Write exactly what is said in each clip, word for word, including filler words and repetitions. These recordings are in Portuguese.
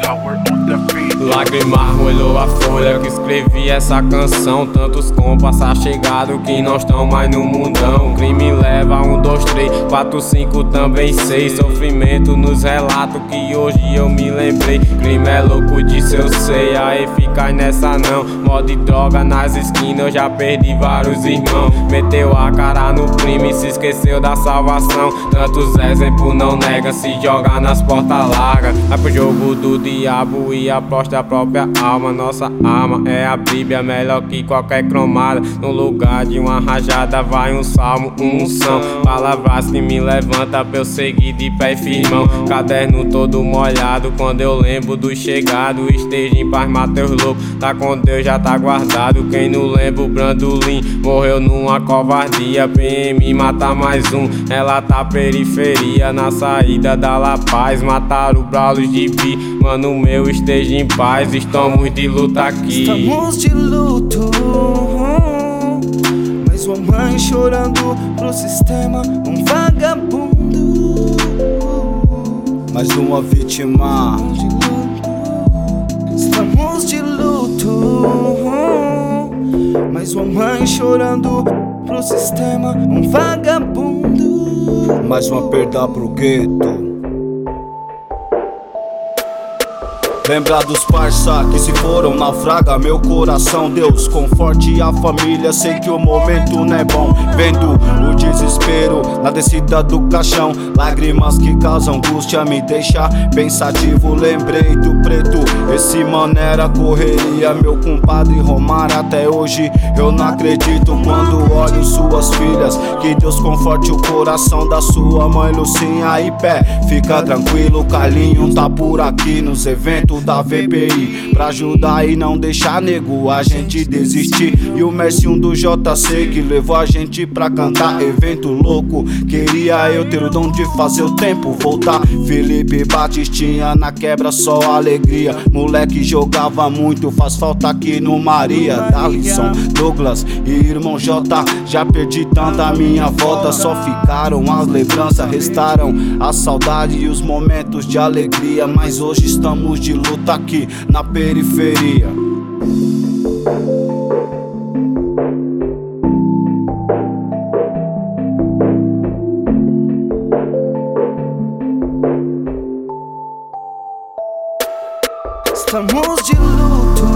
Lágrimas molhou a folha que escrevi essa canção. Tantos compassar chegado que não estão mais no mundão. Crime leva um, dois, três, quatro, cinco, também seis. Sofrimento nos relatos que hoje eu me lembrei. Crime é louco disso eu sei, aí fica nessa não. Modo de droga nas esquinas, eu já perdi vários irmãos. Meteu a cara no crime e se esqueceu da salvação. Tantos exemplos não nega, se joga nas portas largas. Vai pro jogo do diabo e aposta a própria alma. Nossa arma é a Bíblia, melhor que qualquer cromada. No lugar de uma rajada vai um salmo, um unção. Palavras que me levanta pra eu seguir de pé e firmão. Caderno todo molhado quando eu lembro do chegado. Esteja em paz, Mateus louco, tá com Deus, já tá guardado. Quem não lembra o Brandolim morreu numa covardia. P M mata mais um, ela tá periferia. Na saída da La Paz mataram o Braulio de Bi. Mano meu, esteja em paz, estamos de luta aqui. Estamos de luto, mais uma mãe chorando pro sistema, um vagabundo, mais uma vítima. Estamos de luto, mais uma mãe chorando pro sistema, um vagabundo, mais uma perda pro gueto. Lembra dos parça que se foram, naufraga meu coração. Deus conforte a família, sei que o momento não é bom. Vendo o desespero na descida do caixão, lágrimas que causam angústia me deixa pensativo. Lembrei do preto, esse mano era correria. Meu compadre Romar, até hoje eu não acredito quando olho suas filhas. Que Deus conforte o coração da sua mãe Lucinha e pé. Fica tranquilo, o Carlinho tá por aqui nos eventos da V P I pra ajudar e não deixar nego a gente desistir. E o Mercinho do J C que levou a gente pra cantar. Evento louco, queria eu ter o dom de fazer o tempo voltar. Felipe Batistinha na quebra, só alegria. Moleque jogava muito, faz falta aqui no Maria. Dalisson, Douglas e irmão J, já perdi tanta minha volta. Só ficaram as lembranças, restaram a saudade e os momentos de alegria. Mas hoje estamos de luta aqui na periferia. Estamos de luto,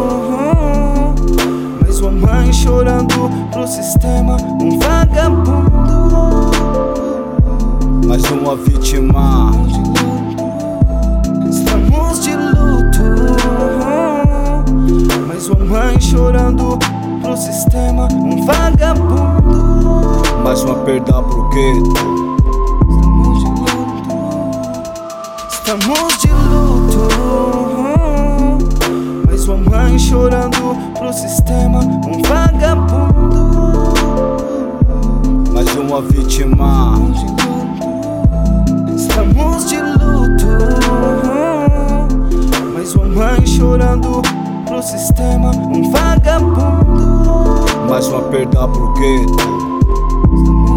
mais uma mãe chorando pro sistema, um vagabundo, mais uma vítima. Estamos de luto, mais uma mãe chorando pro sistema, um vagabundo, mais uma perda pro gueto. Estamos de luto, mais uma mãe chorando pro sistema, um vagabundo, mais uma vítima. Estamos de luto, mais uma mãe chorando pro sistema, um vagabundo, mais uma perda pro gueto.